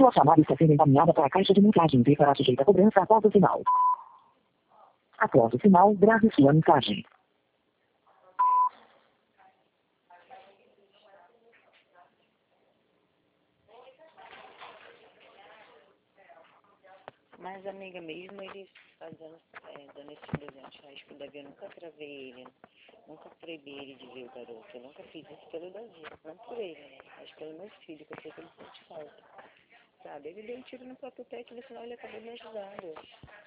Sua chamada está sendo encaminhada para a caixa de mensagens e será sujeita a cobrança após o sinal. Após o sinal, grave sua mensagem. Mas, amiga, mesmo eles fazendo, dando esses R$ 200 pro Davi, eu nunca travei ele, nunca proibi ele de ver o garoto. Eu nunca fiz isso pelo Davi, não por ele, né? Mas pelo meu filho, que eu sei que ele sente falta. Sabe? Ele deu um tiro no próprio pé, que no final ele acabou me ajudando.